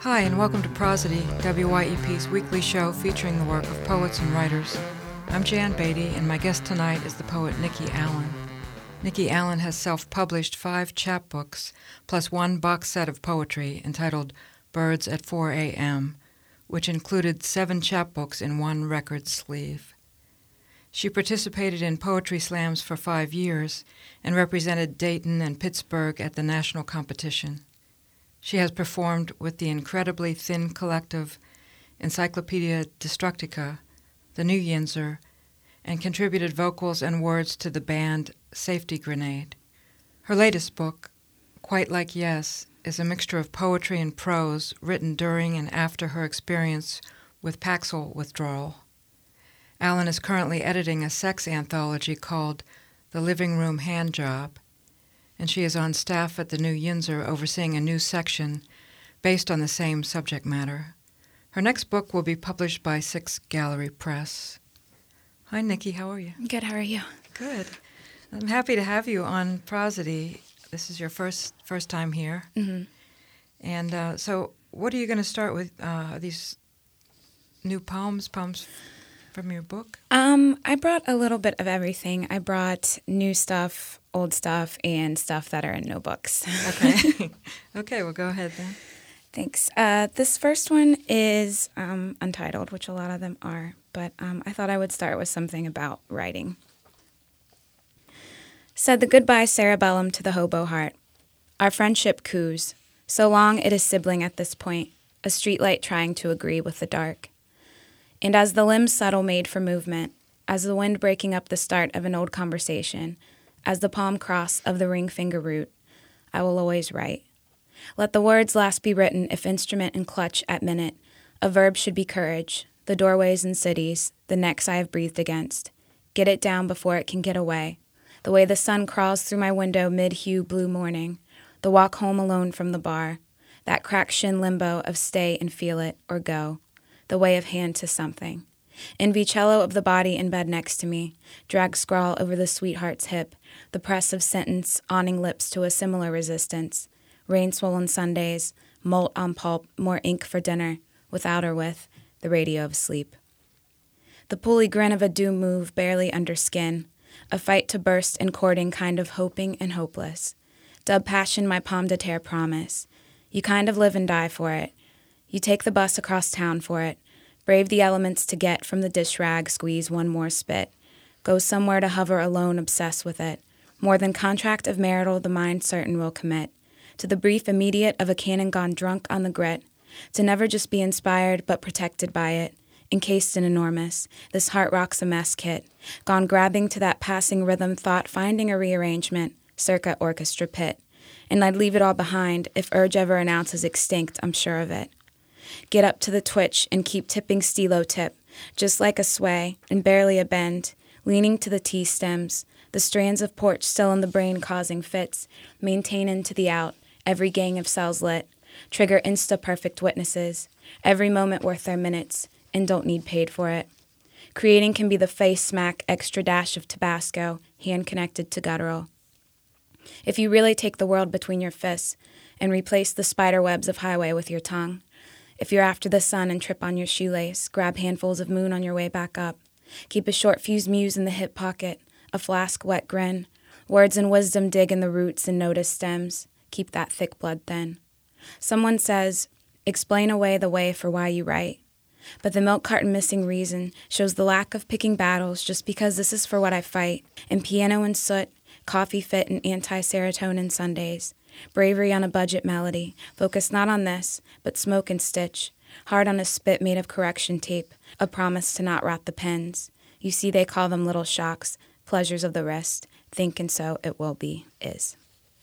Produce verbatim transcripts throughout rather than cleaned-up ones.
Hi, and welcome to Prosody, W Y E P's weekly show featuring the work of poets and writers. I'm Jan Beatty, and my guest tonight is the poet Nikki Allen. Nikki Allen has self-published five chapbooks, plus one box set of poetry entitled Birds at four a.m., which included seven chapbooks in one record sleeve. She participated in poetry slams for five years and represented Dayton and Pittsburgh at the national competition. She has performed with the incredibly thin collective Encyclopedia Destructica, the New Yinzer, and contributed vocals and words to the band Safety Grenade. Her latest book, Quite Like Yes, is a mixture of poetry and prose written during and after her experience with Paxil withdrawal. Allen is currently editing a sex anthology called The Living Room Handjob, and she is on staff at the New Yinzer overseeing a new section based on the same subject matter. Her next book will be published by Six Gallery Press. Hi, Nikki. How are you? Good. How are you? Good. I'm happy to have you on Prosody. This is your first first time here. Mm-hmm. And uh, so what are you going to start with? Uh, these new poems, poems from your book? Um, I brought a little bit of everything. I brought new stuff, old stuff, and stuff that are in no books. Okay. Okay, well, go ahead then. Thanks. Uh, this first one is um, untitled, which a lot of them are, but um, I thought I would start with something about writing. Said the goodbye cerebellum to the hobo heart. Our friendship coos. So long it is sibling at this point, a streetlight trying to agree with the dark. And as the limbs settle made for movement, as the wind breaking up the start of an old conversation, as the palm cross of the ring finger root, I will always write. Let the words last be written if instrument and clutch at minute. A verb should be courage, the doorways and cities, the necks I have breathed against. Get it down before it can get away. The way the sun crawls through my window mid-hue blue morning. The walk home alone from the bar. That cracked shin limbo of stay and feel it or go. The way of hand to something. In vicello of the body in bed next to me, drag scrawl over the sweetheart's hip, the press of sentence awning lips to a similar resistance, rain-swollen Sundays, molt on pulp, more ink for dinner, without or with, the radio of sleep. The pulley grin of a doom move barely under skin, a fight to burst in courting kind of hoping and hopeless. Dub passion my pomme de terre promise. You kind of live and die for it. You take the bus across town for it. Brave the elements to get from the dish rag, squeeze one more spit. Go somewhere to hover alone, obsess with it. More than contract of marital the mind certain will commit. To the brief immediate of a cannon gone drunk on the grit. To never just be inspired but protected by it. Encased in enormous, this heart rock's a mess kit. Gone grabbing to that passing rhythm thought finding a rearrangement, circa orchestra pit. And I'd leave it all behind if urge ever announces extinct, I'm sure of it. Get up to the twitch and keep tipping stilo tip, just like a sway and barely a bend, leaning to the T-stems, the strands of porch still in the brain causing fits, maintain into the out, every gang of cells lit, trigger insta-perfect witnesses, every moment worth their minutes, and don't need paid for it. Creating can be the face smack extra dash of Tabasco, hand connected to guttural. If you really take the world between your fists and replace the spider webs of highway with your tongue, if you're after the sun and trip on your shoelace, grab handfuls of moon on your way back up. Keep a short-fused muse in the hip pocket, a flask wet grin. Words and wisdom dig in the roots and notice stems. Keep that thick blood thin. Someone says, explain away the way for why you write. But the milk carton missing reason shows the lack of picking battles just because this is for what I fight. And piano and soot, coffee fit and anti-serotonin Sundays. Bravery on a budget melody, focus not on this, but smoke and stitch. Hard on a spit made of correction tape, a promise to not rot the pens. You see they call them little shocks, pleasures of the wrist. Think and so it will be, is.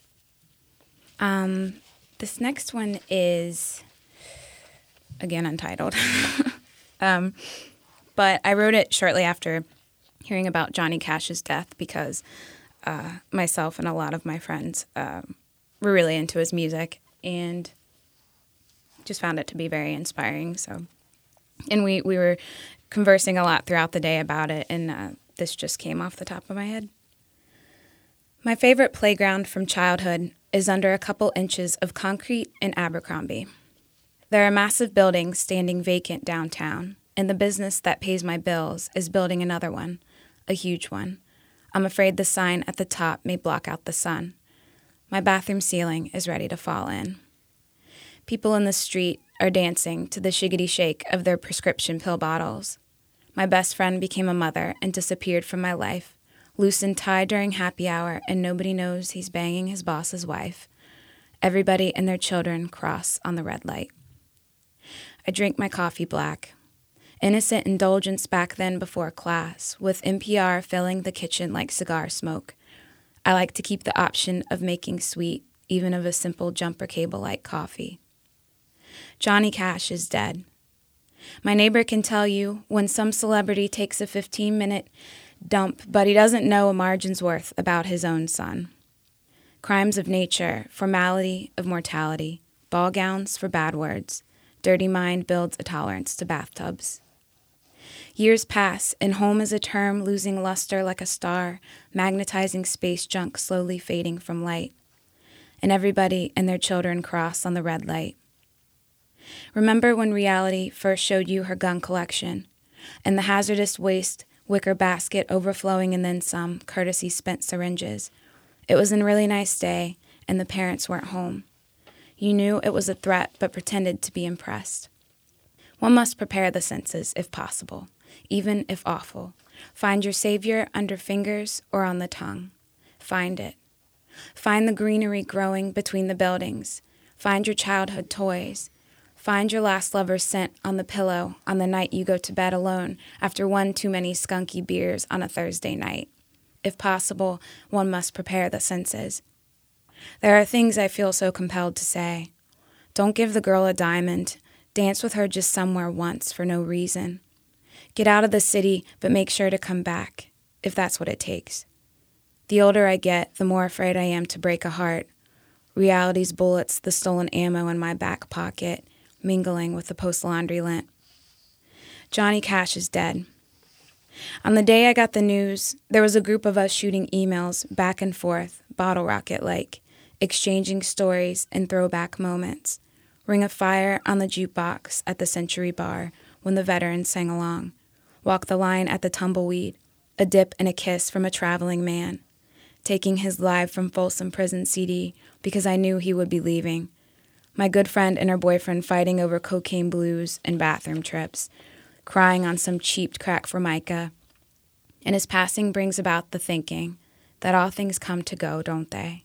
Um, this next one is, again, untitled. um, but I wrote it shortly after hearing about Johnny Cash's death because uh, myself and a lot of my friends um, were really into his music and just found it to be very inspiring. So, and we, we were conversing a lot throughout the day about it, and uh, this just came off the top of my head. My favorite playground from childhood is under a couple inches of concrete in Abercrombie. There are massive buildings standing vacant downtown, and the business that pays my bills is building another one, a huge one. I'm afraid the sign at the top may block out the sun. My bathroom ceiling is ready to fall in. People in the street are dancing to the shiggity shake of their prescription pill bottles. My best friend became a mother and disappeared from my life, loosened tie during happy hour, and nobody knows he's banging his boss's wife. Everybody and their children cross on the red light. I drink my coffee black. Innocent indulgence back then before class, with N P R filling the kitchen like cigar smoke. I like to keep the option of making sweet, even of a simple jumper cable like coffee. Johnny Cash is dead. My neighbor can tell you when some celebrity takes a fifteen-minute dump, but he doesn't know a margin's worth about his own son. Crimes of nature, formality of mortality, ball gowns for bad words. Dirty mind builds a tolerance to bathtubs. Years pass, and home is a term losing luster like a star, magnetizing space junk slowly fading from light. And everybody and their children cross on the red light. Remember when reality first showed you her gun collection, and the hazardous waste wicker basket overflowing and then some, courtesy spent syringes. It was a really nice day, and the parents weren't home. You knew it was a threat, but pretended to be impressed. One must prepare the senses, if possible, even if awful. Find your savior under fingers or on the tongue. Find it. Find the greenery growing between the buildings. Find your childhood toys. Find your last lover's scent on the pillow on the night you go to bed alone after one too many skunky beers on a Thursday night. If possible, one must prepare the senses. There are things I feel so compelled to say. Don't give the girl a diamond. Dance with her just somewhere once for no reason. Get out of the city, but make sure to come back, if that's what it takes. The older I get, the more afraid I am to break a heart. Reality's bullets, the stolen ammo in my back pocket, mingling with the post-laundry lint. Johnny Cash is dead. On the day I got the news, there was a group of us shooting emails back and forth, bottle rocket-like, exchanging stories and throwback moments. Ring of Fire on the jukebox at the Century Bar when the veterans sang along. Walk the Line at the Tumbleweed, a dip and a kiss from a traveling man. Taking his Live from Folsom Prison C D because I knew he would be leaving. My good friend and her boyfriend fighting over cocaine blues and bathroom trips, crying on some cheap crack Formica. And his passing brings about the thinking that all things come to go, don't they?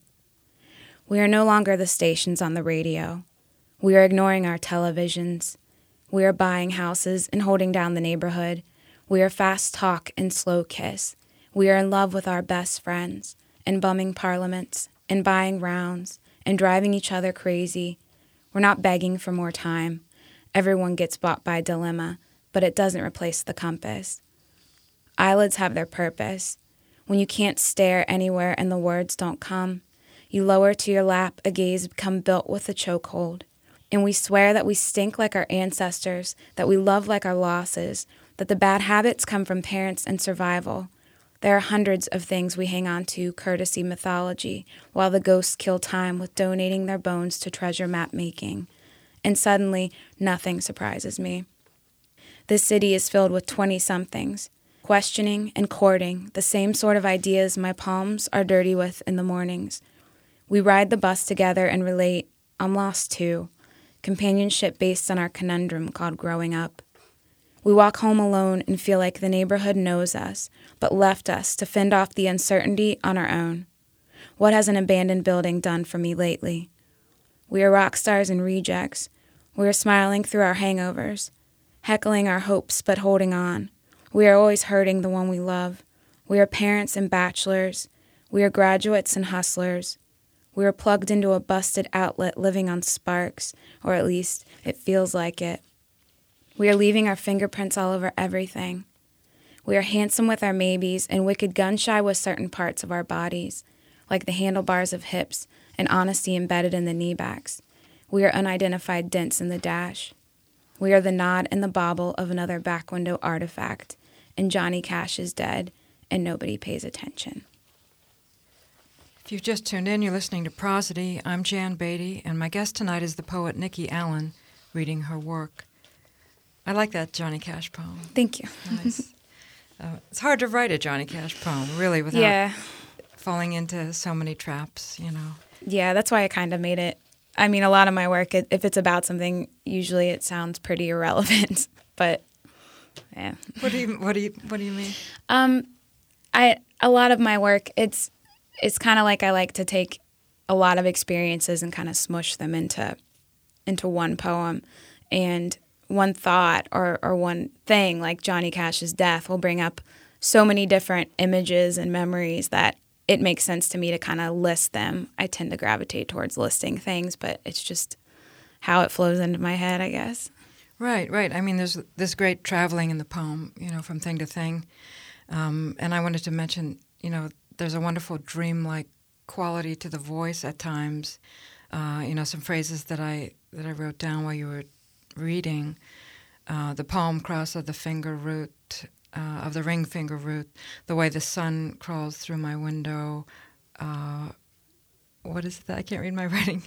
We are no longer the stations on the radio. We are ignoring our televisions. We are buying houses and holding down the neighborhood. We are fast talk and slow kiss. We are in love with our best friends, and bumming parliaments, and buying rounds, and driving each other crazy. We're not begging for more time. Everyone gets bought by a dilemma, but it doesn't replace the compass. Eyelids have their purpose. When you can't stare anywhere and the words don't come, you lower to your lap a gaze become built with a chokehold. And we swear that we stink like our ancestors, that we love like our losses, that the bad habits come from parents and survival. There are hundreds of things we hang on to, courtesy mythology, while the ghosts kill time with donating their bones to treasure map making. And suddenly, nothing surprises me. This city is filled with twenty-somethings, questioning and courting the same sort of ideas my palms are dirty with in the mornings. We ride the bus together and relate, I'm lost too, companionship based on our conundrum called growing up. We walk home alone and feel like the neighborhood knows us, but left us to fend off the uncertainty on our own. What has an abandoned building done for me lately? We are rock stars and rejects. We are smiling through our hangovers, heckling our hopes but holding on. We are always hurting the one we love. We are parents and bachelors. We are graduates and hustlers. We are plugged into a busted outlet living on sparks, or at least it feels like it. We are leaving our fingerprints all over everything. We are handsome with our maybes and wicked gun-shy with certain parts of our bodies, like the handlebars of hips and honesty embedded in the kneebacks. We are unidentified dents in the dash. We are the nod and the bobble of another back window artifact, and Johnny Cash is dead, and nobody pays attention. If you've just tuned in, you're listening to Prosody. I'm Jan Beatty, and my guest tonight is the poet Nikki Allen, reading her work. I like that Johnny Cash poem. Thank you. Nice. uh, it's hard to write a Johnny Cash poem, really, without yeah. falling into so many traps, you know. Yeah, that's why I kind of made it. I mean, a lot of my work, it, if it's about something, usually it sounds pretty irrelevant. But yeah. What do you What do you What do you mean? Um, I a lot of my work, it's it's kind of like I like to take a lot of experiences and kind of smush them into into one poem, and one thought or, or one thing like Johnny Cash's death will bring up so many different images and memories that it makes sense to me to kind of list them. I tend to gravitate towards listing things, but it's just how it flows into my head, I guess. Right, right. I mean, there's this great traveling in the poem, you know, from thing to thing. Um, and I wanted to mention, you know, there's a wonderful dreamlike quality to the voice at times. Uh, you know, some phrases that I that I wrote down while you were reading. Uh, the palm cross of the finger root, uh, of the ring finger root, the way the sun crawls through my window. Uh, what is that? I can't read my writing.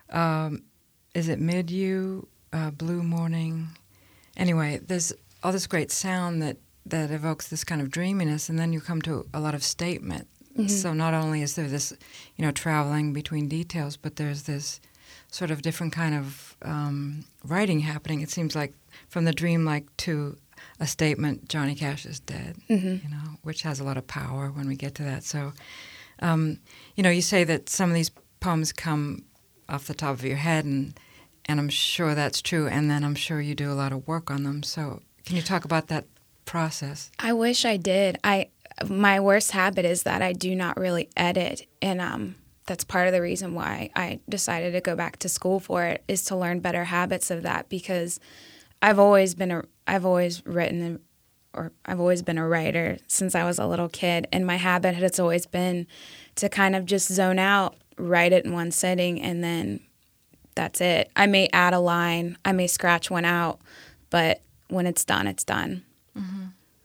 Um, is it mid-you, uh, blue morning? Anyway, there's all this great sound that, that evokes this kind of dreaminess, and then you come to a lot of statement. Mm-hmm. So not only is there this, you know, traveling between details, but there's this sort of different kind of um, writing happening. It seems like from the dreamlike to a statement, Johnny Cash is dead, mm-hmm. you know, which has a lot of power when we get to that. So, um, you know, you say that some of these poems come off the top of your head, and and I'm sure that's true, and then I'm sure you do a lot of work on them. So can you talk about that process? I wish I did. I my worst habit is that I do not really edit, and um, that's part of the reason why I decided to go back to school for it, is to learn better habits of that, because I've always been a I've always written or I've always been a writer since I was a little kid, and my habit has always been to kind of just zone out, write it in one sitting, and then that's it. I may add a line, I may scratch one out, but when it's done, it's done. Mm-hmm.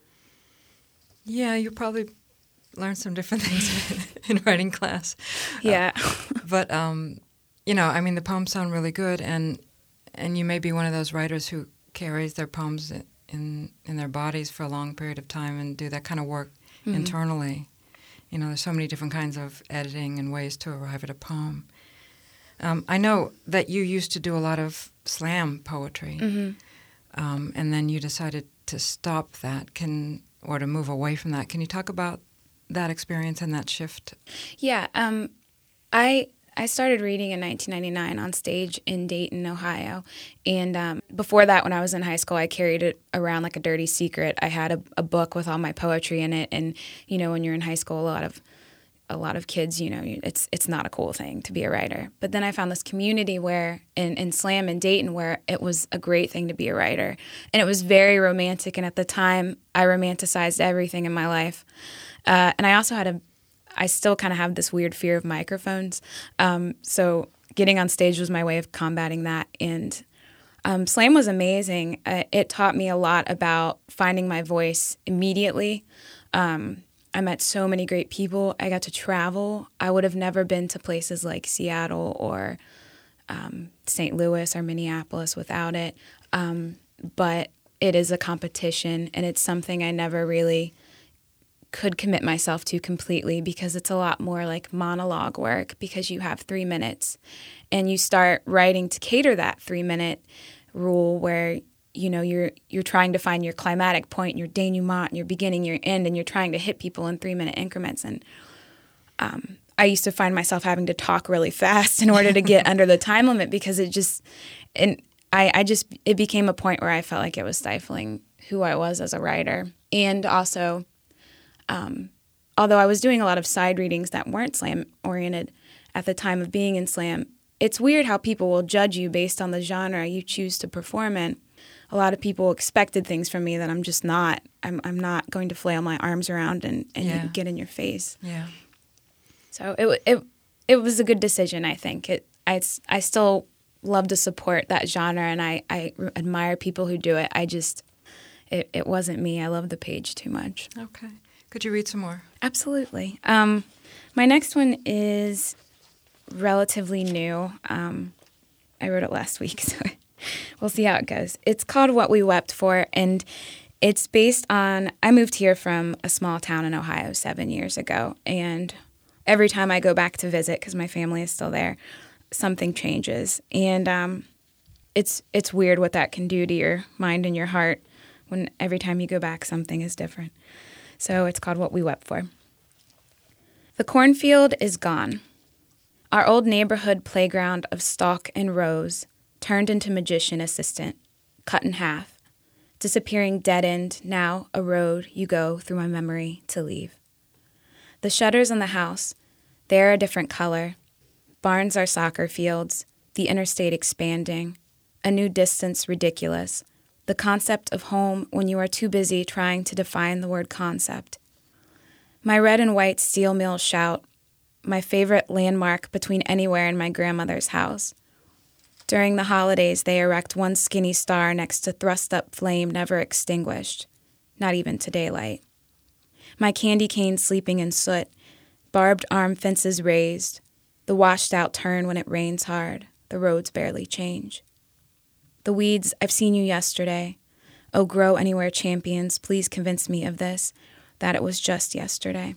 Yeah, you probably learned some different things in writing class. Yeah. Uh, but, um, you know, I mean, the poems sound really good, and and you may be one of those writers who carries their poems in in their bodies for a long period of time and do that kind of work mm-hmm. internally. You know, there's so many different kinds of editing and ways to arrive at a poem. Um, I know that you used to do a lot of slam poetry, mm-hmm. um, and then you decided to stop that, can or to move away from that. Can you talk about that experience and that shift? Yeah, um, I I started reading in nineteen ninety-nine on stage in Dayton, Ohio, and um, before that, when I was in high school, I carried it around like a dirty secret. I had a, a book with all my poetry in it, and you know, when you're in high school, a lot of a lot of kids, you know, it's it's not a cool thing to be a writer. But then I found this community where in, in Slam in Dayton where it was a great thing to be a writer, and it was very romantic. And at the time, I romanticized everything in my life, uh, and I also had a I still kind of have this weird fear of microphones. Um, so getting on stage was my way of combating that. And um, Slam was amazing. Uh, it taught me a lot about finding my voice immediately. Um, I met so many great people. I got to travel. I would have never been to places like Seattle or um, Saint Louis or Minneapolis without it. Um, but it is a competition, and it's something I never really could commit myself to completely, because it's a lot more like monologue work, because you have three minutes and you start writing to cater that three minute rule where, you know, you're you're trying to find your climatic point, your denouement, your beginning, your end, and you're trying to hit people in three minute increments. And um, I used to find myself having to talk really fast in order to get under the time limit, because it just, and I, I just, it became a point where I felt like it was stifling who I was as a writer. And also, Um, although I was doing a lot of side readings that weren't slam-oriented at the time of being in slam, it's weird how people will judge you based on the genre you choose to perform in. A lot of people expected things from me that I'm just not. I'm I'm not going to flail my arms around and, and yeah. get in your face. Yeah. So it it it was a good decision, I think. It I I still love to support that genre, and I, I admire people who do it. I just it, it wasn't me. I love the page too much. Okay. Could you read some more? Absolutely. Um, my next one is relatively new. Um, I wrote it last week, so We'll see how it goes. It's called What We Wept For, and it's based on, I moved here from a small town in Ohio seven years ago, and every time I go back to visit, because my family is still there, something changes. And um, it's it's weird what that can do to your mind and your heart when every time you go back, something is different. So it's called What We Wept For. The cornfield is gone. Our old neighborhood playground of stalk and rose turned into magician assistant, cut in half, disappearing dead-end, now a road you go through my memory to leave. The shutters on the house, they're a different color. Barns are soccer fields, the interstate expanding, a new distance ridiculous, the concept of home when you are too busy trying to define the word concept. My red and white steel mill shout, my favorite landmark between anywhere and my grandmother's house. During the holidays, they erect one skinny star next to thrust-up flame never extinguished, not even to daylight. My candy cane sleeping in soot, barbed arm fences raised, the washed-out turn when it rains hard, the roads barely change. The weeds, I've seen you yesterday. Oh, grow anywhere champions, please convince me of this, that it was just yesterday.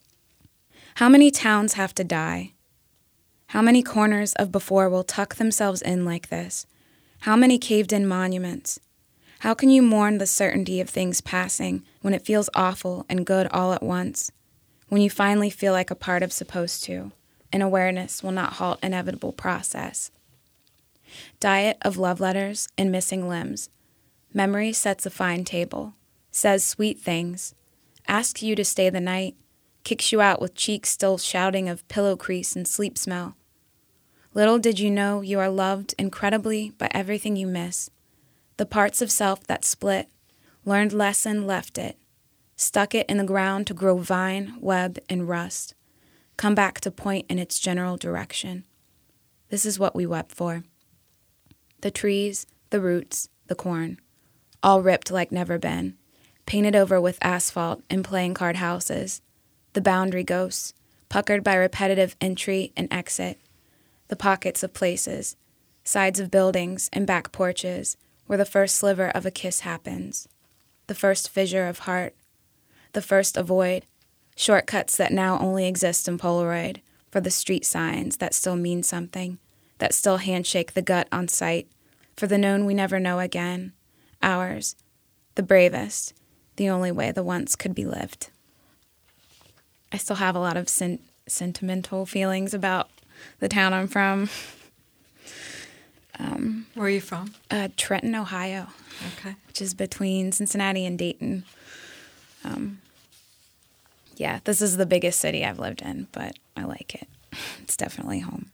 How many towns have to die? How many corners of before will tuck themselves in like this? How many caved-in monuments? How can you mourn the certainty of things passing when it feels awful and good all at once? When you finally feel like a part of supposed to, and awareness will not halt inevitable process. Diet of love letters and missing limbs. Memory sets a fine table, says sweet things, asks you to stay the night, kicks you out with cheeks still shouting of pillow crease and sleep smell. Little did you know you are loved incredibly by everything you miss. The parts of self that split, learned lesson, left it, stuck it in the ground to grow vine, web, and rust. Come back to point in its general direction. This is what we wept for. The trees, the roots, the corn, all ripped like never been, painted over with asphalt and playing card houses. The boundary ghosts, puckered by repetitive entry and exit. The pockets of places, sides of buildings and back porches where the first sliver of a kiss happens. The first fissure of heart. The first avoid. Shortcuts that now only exist in Polaroid for the street signs that still mean something, that still handshake the gut on sight, for the known we never know again. Ours. The bravest. The only way the once could be lived. I still have a lot of sen- sentimental feelings about the town I'm from. Um, Where are you from? Uh, Trenton, Ohio. Okay. Which is between Cincinnati and Dayton. Um, yeah, this is the biggest city I've lived in, but I like it. It's definitely home.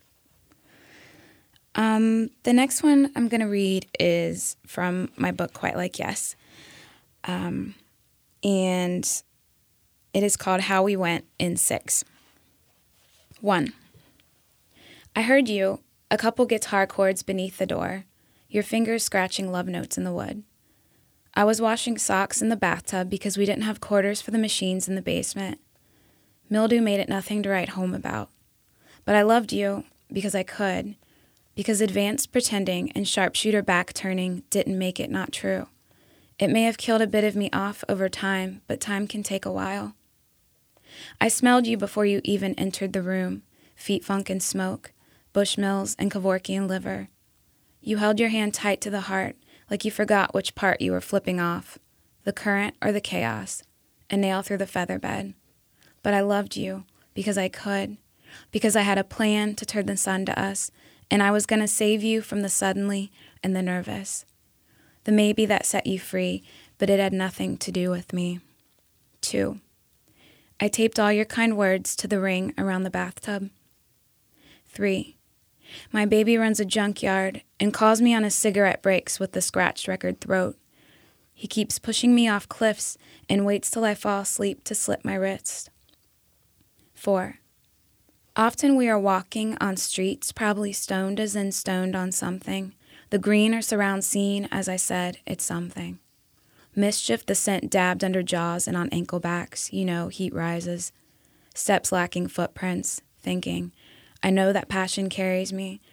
Um, the next one I'm going to read is from my book, Quite Like Yes. Um, and it is called How We Went in Six. One. I heard you, a couple guitar chords beneath the door, your fingers scratching love notes in the wood. I was washing socks in the bathtub because we didn't have quarters for the machines in the basement. Mildew made it nothing to write home about. But I loved you because I could, because advanced pretending and sharpshooter back turning didn't make it not true. It may have killed a bit of me off over time, but time can take a while. I smelled you before you even entered the room, feet funk and smoke, Bushmills and Kevorkian liver. You held your hand tight to the heart, like you forgot which part you were flipping off, the current or the chaos, a nail through the feather bed. But I loved you because I could, because I had a plan to turn the sun to us, and I was going to save you from the suddenly and the nervous. The maybe that set you free, but it had nothing to do with me. Two. I taped all your kind words to the ring around the bathtub. Three. My baby runs a junkyard and calls me on his cigarette breaks with the scratched record throat. He keeps pushing me off cliffs and waits till I fall asleep to slit my wrist. Four. Often we are walking on streets, probably stoned as in stoned on something. The green or surround scene, as I said, it's something. Mischief, the scent dabbed under jaws and on ankle backs, you know, heat rises. Steps lacking footprints, thinking, I know that passion carries me.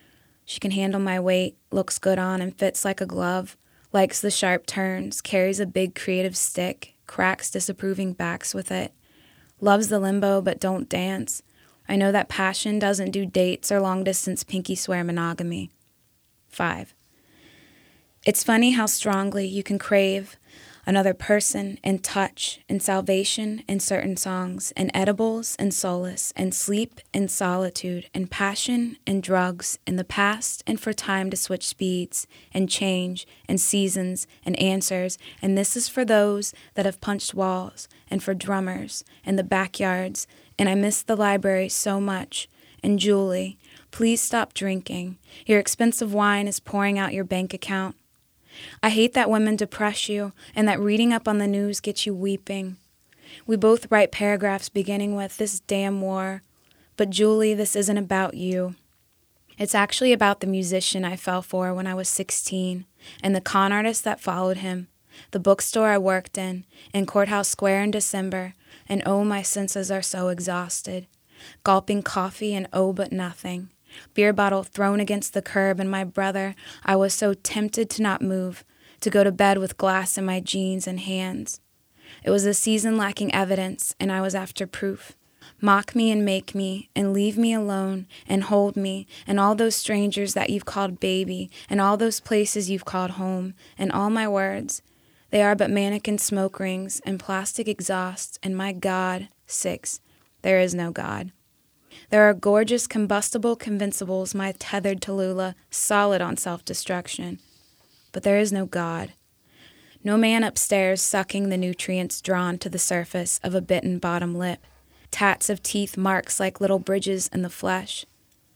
She can handle my weight, looks good on and fits like a glove, likes the sharp turns, carries a big creative stick, cracks disapproving backs with it, loves the limbo but don't dance. I know that passion doesn't do dates or long-distance pinky swear monogamy. Five. It's funny how strongly you can crave another person and touch and salvation and certain songs and edibles and solace and sleep and solitude and passion and drugs and the past and for time to switch speeds and change and seasons and answers. And this is for those that have punched walls and for drummers and the backyards. And I miss the library so much. And Julie, please stop drinking. Your expensive wine is pouring out your bank account. I hate that women depress you and that reading up on the news gets you weeping. We both write paragraphs beginning with this damn war. But Julie, this isn't about you. It's actually about the musician I fell for when I was sixteen and the con artist that followed him, the bookstore I worked in, and Courthouse Square in December, and oh, my senses are so exhausted. Gulping coffee and oh, but nothing. Beer bottle thrown against the curb, and my brother, I was so tempted to not move, to go to bed with glass in my jeans and hands. It was a season lacking evidence, and I was after proof. Mock me and make me, and leave me alone, and hold me, and all those strangers that you've called baby, and all those places you've called home, and all my words. They are but mannequin smoke rings, and plastic exhaust, and my God, six, there is no God. There are gorgeous combustible convincibles, my tethered Tallulah, solid on self-destruction. But there is no God. No man upstairs sucking the nutrients drawn to the surface of a bitten bottom lip. Tats of teeth marks like little bridges in the flesh.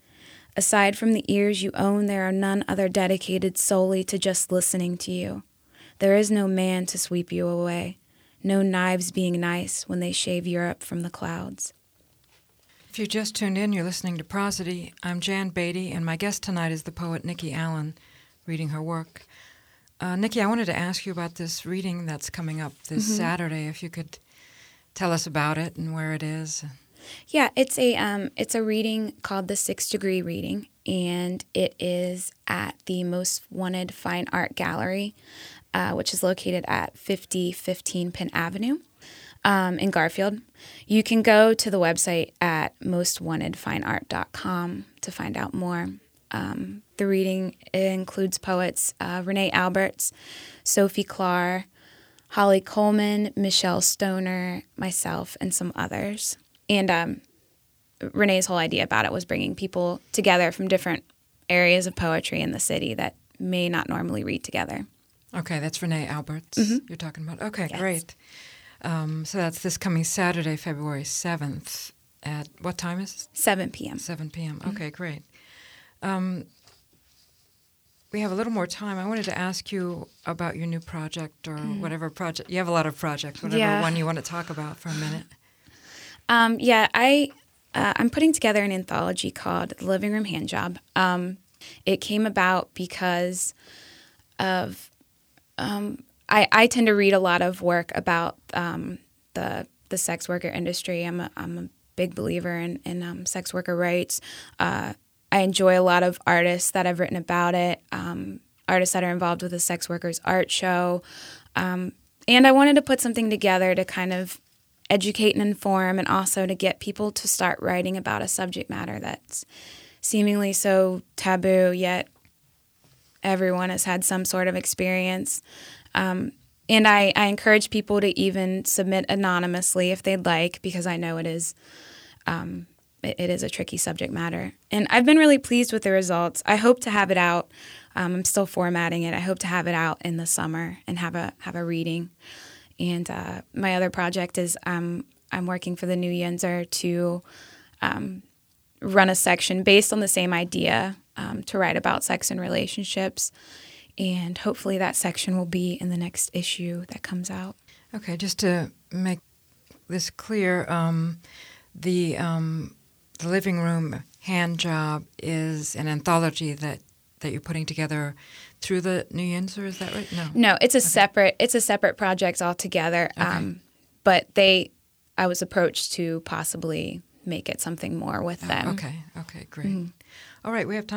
Aside from the ears you own, there are none other dedicated solely to just listening to you. There is no man to sweep you away. No knives being nice when they shave Europe from the clouds. If you just tuned in, you're listening to Prosody. I'm Jan Beatty, and my guest tonight is the poet Nikki Allen, reading her work. Uh, Nikki, I wanted to ask you about this reading that's coming up this mm-hmm. Saturday. If you could tell us about it and where it is. Yeah, it's a um, it's a reading called the Sixth Degree Reading, and it is at the Most Wanted Fine Art Gallery, uh, which is located at fifty fifteen Penn Avenue. Um, in Garfield. You can go to the website at most wanted fine art dot com to find out more. Um, the reading includes poets uh, Renee Alberts, Sophie Clark, Holly Coleman, Michelle Stoner, myself, and some others. And um, Renee's whole idea about it was bringing people together from different areas of poetry in the city that may not normally read together. Okay, that's Renee Alberts mm-hmm. you're talking about. Okay, yes. Great. Um, so that's this coming Saturday, February seventh. At what time is it? seven p.m. seven p.m. Mm-hmm. Okay, great. Um, we have a little more time. I wanted to ask you about your new project or mm. whatever project. You have a lot of projects, whatever yeah. one you want to talk about for a minute. Um, yeah, I, uh, I'm putting together an anthology called The Living Room Handjob. Um, it came about because of... Um, I, I tend to read a lot of work about um, the the sex worker industry. I'm a, I'm a big believer in, in um, sex worker rights. Uh, I enjoy a lot of artists that have written about it, um, artists that are involved with the sex workers art show. Um, and I wanted to put something together to kind of educate and inform, and also to get people to start writing about a subject matter that's seemingly so taboo, yet everyone has had some sort of experience. Um, and I, I encourage people to even submit anonymously if they'd like, because I know it is um, it, it is a tricky subject matter. And I've been really pleased with the results. I hope to have it out. Um, I'm still formatting it. I hope to have it out in the summer and have a have a reading. And uh, my other project is um, I'm working for the New Yinzer to um, run a section based on the same idea um, to write about sex and relationships. And hopefully that section will be in the next issue that comes out. Okay, just to make this clear, um, the um, the Living Room Handjob is an anthology that, that you're putting together through the New Yinzer, is that right? No. No, it's a okay. separate it's a separate project altogether. Okay. Um, but they, I was approached to possibly make it something more with oh, them. Okay, okay, great. Mm-hmm. All right, we have time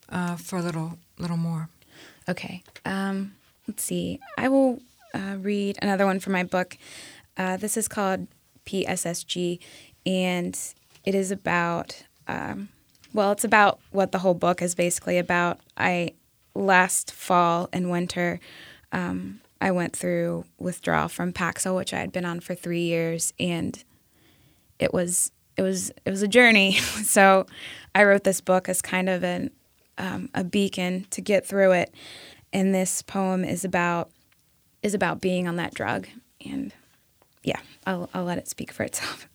uh, for a little, little more. Okay. Um, let's see. I will uh, read another one from my book. Uh, this is called P S S G, and it is about, um, well, it's about what the whole book is basically about. I, last fall and winter, um, I went through withdrawal from Paxil, which I had been on for three years, and it was it was it was a journey. So I wrote this book as kind of an um, a beacon to get through it. And this poem is about is about being on that drug. And yeah, I'll I'll let it speak for itself.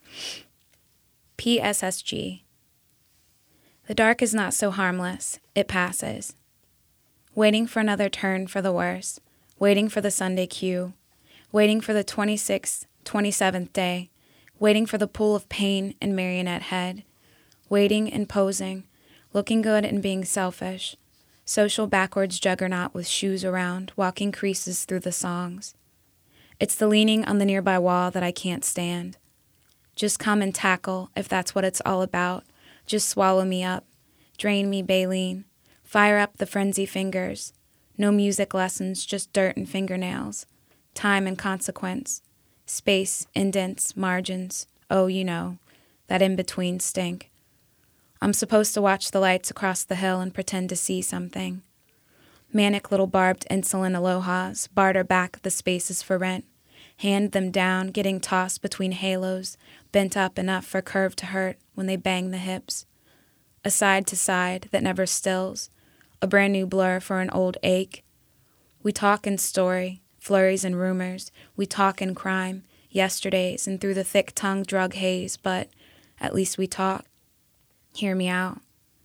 P S S G. The dark is not so harmless. It passes. Waiting for another turn for the worse. Waiting for the Sunday cue. Waiting for the twenty-sixth, twenty-seventh day. Waiting for the pool of pain and marionette head. Waiting and posing. Looking good and being selfish. Social backwards juggernaut with shoes around, walking creases through the songs. It's the leaning on the nearby wall that I can't stand. Just come and tackle, if that's what it's all about. Just swallow me up. Drain me, baleen. Fire up the frenzy fingers. No music lessons, just dirt and fingernails. Time and consequence. Space, indents, margins. Oh, you know, that in-between stink. I'm supposed to watch the lights across the hill and pretend to see something. Manic little barbed insulin alohas, barter back the spaces for rent. Hand them down, getting tossed between halos, bent up enough for curve to hurt when they bang the hips. A side to side that never stills, a brand new blur for an old ache. We talk in story, flurries and rumors. We talk in crime, yesterdays and through the thick-tongued drug haze, but at least we talk. Hear me out.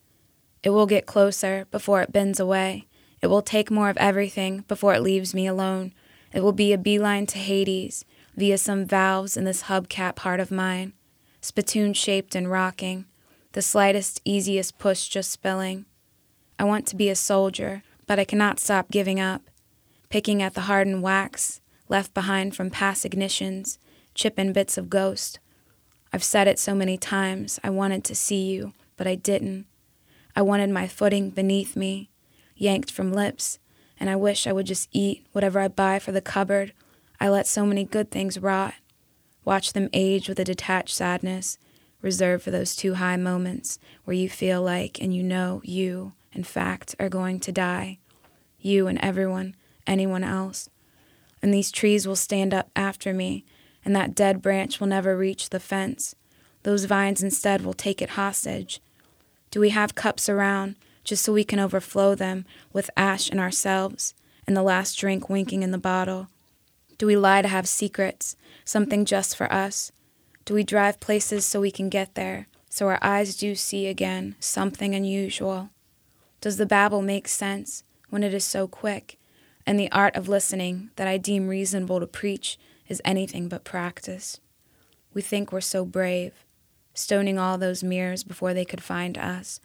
It will get closer before it bends away. It will take more of everything before it leaves me alone. It will be a beeline to Hades via some valves in this hubcap heart of mine, spittoon-shaped and rocking, the slightest, easiest push just spilling. I want to be a soldier, but I cannot stop giving up, picking at the hardened wax left behind from past ignitions, chipping bits of ghost. I've said it so many times, I wanted to see you, but I didn't. I wanted my footing beneath me, yanked from lips, and I wish I would just eat whatever I buy for the cupboard. I let so many good things rot, watch them age with a detached sadness, reserved for those too high moments where you feel like and you know you, in fact, are going to die. You and everyone, anyone else. And these trees will stand up after me, and that dead branch will never reach the fence. Those vines instead will take it hostage. Do we have cups around just so we can overflow them with ash in ourselves and the last drink winking in the bottle? Do we lie to have secrets, something just for us? Do we drive places so we can get there, so our eyes do see again something unusual? Does the babble make sense when it is so quick, and the art of listening that I deem reasonable to preach is anything but practice? We think we're so brave, stoning all those mirrors before they could find us.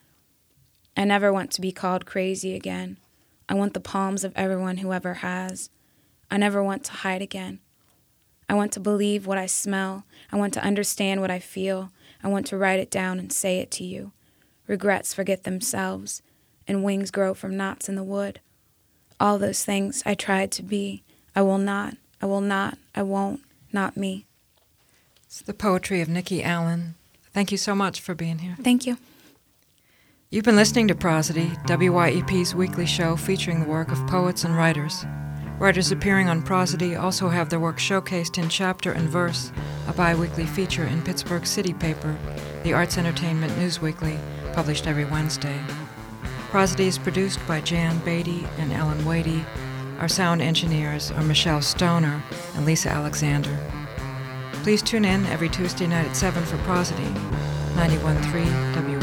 I never want to be called crazy again. I want the palms of everyone who ever has. I never want to hide again. I want to believe what I smell. I want to understand what I feel. I want to write it down and say it to you. Regrets forget themselves, and wings grow from knots in the wood. All those things I tried to be. I will not. I will not. I won't. Not me. It's the poetry of Nikki Allen. Thank you so much for being here. Thank you. You've been listening to Prosody, W Y E P's weekly show featuring the work of poets and writers. Writers appearing on Prosody also have their work showcased in Chapter and Verse, a bi-weekly feature in Pittsburgh City Paper, the arts entertainment newsweekly, published every Wednesday. Prosody is produced by Jan Beatty and Ellen Wadey. Our sound engineers are Michelle Stoner and Lisa Alexander. Please tune in every Tuesday night at seven for Prosody, ninety-one point three W